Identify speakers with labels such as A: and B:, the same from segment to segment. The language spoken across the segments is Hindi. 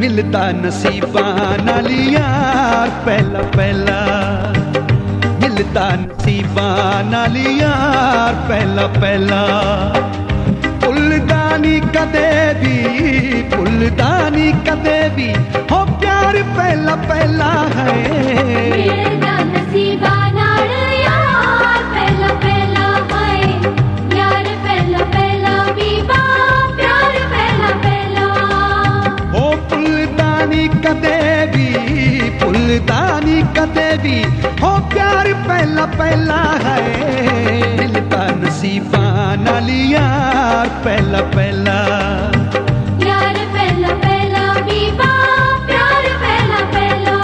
A: मिलता नसीबां नाल यार पहला पहला, मिलता नसीबां नाल यार पहला पहला। भुलदा नी कदे भी, भुलदा नी कदे भी, हो प्यार पहला पहला है।
B: मिलता नसीबां नाल यार पहला पहला है, यार पहला पहला बीबा प्यार पहला पहला।
A: हो भुलदा नी कदे भी, भुलदा नी कदे भी, हो प्यार पहला पहला है। मिलता नसीबां नाल यार पहला पहला,
B: यार पहला पहला बीबा प्यार पहला पहला।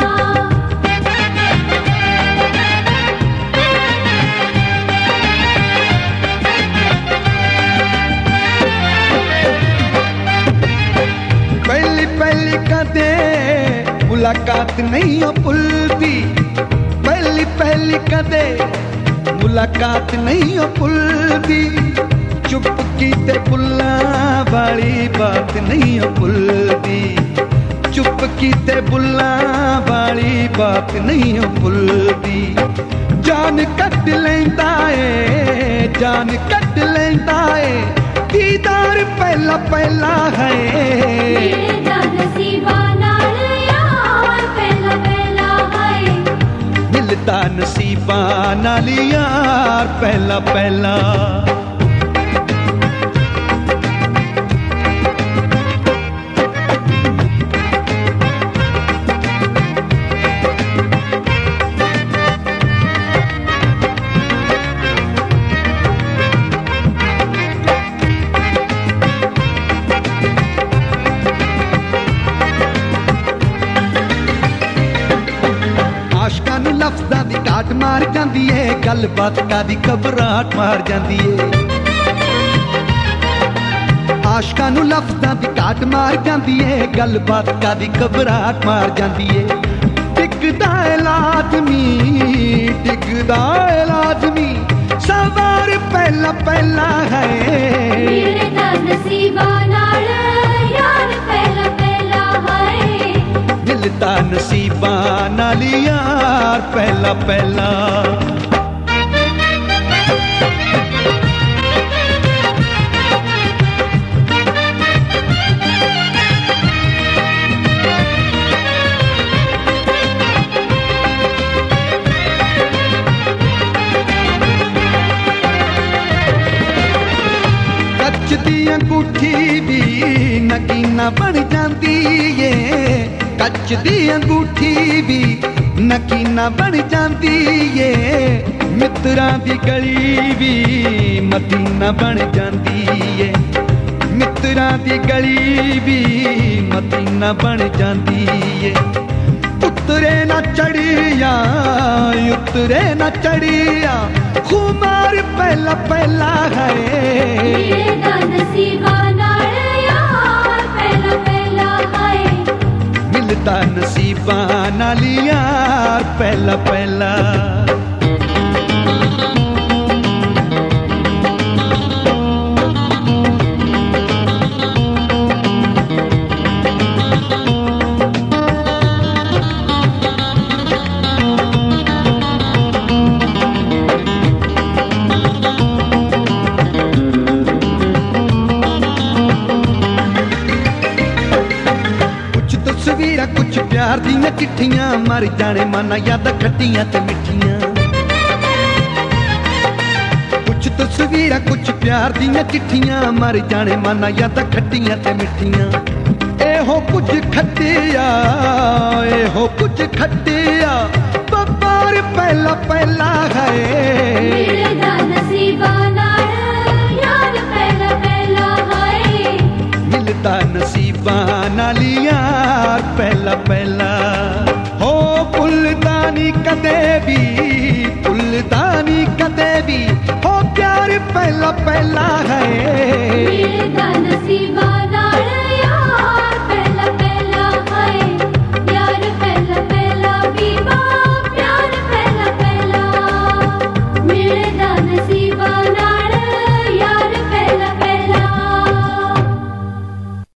A: पहली पहली कदे मुलाकात नहीं हो भुलदी, पहली पहली कदे मुलाकात नहीं हो भुलदी। चुप कीते बुल्लां वाली बात नहीं हो भुलदी, चुप कीते बुल्लां वाली बात नहीं हो भुलदी। जान कट लैंदा ए, जान कट लैंदा ए, दीदार पहला पहला है।
B: मिलता नसीबां नाल यार पहला पहला है,
A: मिलता नसीबां नाल यार पहला पहला। आशकां नूं लफ्ज़ां दी घाट मार जांदी है, गलबात दी घबराहट मार जांदी है। आशकां नूं लफ्ज़ां दी घाट मार जांदी है, गलबात दी घबराहट मार जांदी है। डिगदा है लाज़मी, डिगदा है लाज़मी, सवार पहला पहला है।
B: मिलता नसीबां नाल यार पहला पहला है,
A: मिलता नसीबां नाल यार पहला पहला। कच दी अंगूठी भी नगीना बन जांदी है, कच दी अंगूठी भी नगीना बन जांदी है। मित्रां दी गली भी मदीना बन जांदी है, मित्रां दी गली भी मदीना बन जांदी है। उतरे ना चढ़िया, उतरे ना चढ़िया, खुमार पहला पहला है।
B: मिलता नसीबां नाल यार पहला पहला है,
A: मिलता नसीबां नाल यार पहला पहला। तस्वीरां कुछ प्यार दियां चिट्ठियां, मर जाने माना यादां खट्टियां ते मिठियां। कुछ तस्वीरां कुछ प्यार दियां चिट्ठियां, मर जाने माना यादां खट्टियां ते मिठियां। एहो कुछ खट्टिया, एहो कुछ खट्टिया, व्यापार पहला पहला है।
B: मिलता नसीबां नाल यार पहला पहला है,
A: मिलता नसीबां नाल यार पहला पहला। हो भुलदा नी कदे भी, भुलदा नी कदे भी, हो प्यार पहला पहला है।
B: मिलता नसीबां नाल